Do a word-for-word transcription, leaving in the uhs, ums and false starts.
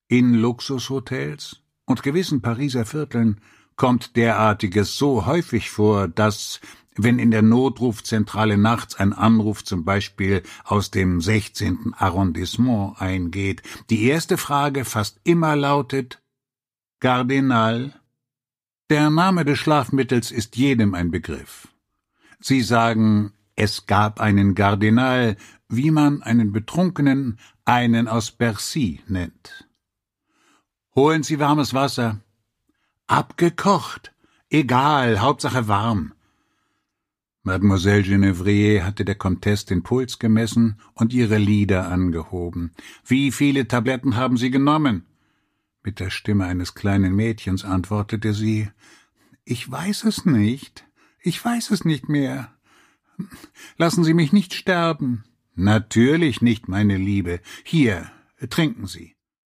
In Luxushotels und gewissen Pariser Vierteln kommt derartiges so häufig vor, dass, wenn in der Notrufzentrale nachts ein Anruf zum Beispiel aus dem sechzehnten Arrondissement eingeht, die erste Frage fast immer lautet: Kardinal? Der Name des Schlafmittels ist jedem ein Begriff. Sie sagen, es gab einen Kardinal, wie man einen Betrunkenen einen aus Bercy nennt. Holen Sie warmes Wasser. Abgekocht. Egal, Hauptsache warm. Mademoiselle Genevrier hatte der Comtesse den Puls gemessen und ihre Lider angehoben. »Wie viele Tabletten haben Sie genommen?« Mit der Stimme eines kleinen Mädchens antwortete sie, »Ich weiß es nicht. Ich weiß es nicht mehr. Lassen Sie mich nicht sterben.« »Natürlich nicht, meine Liebe. Hier, trinken Sie.«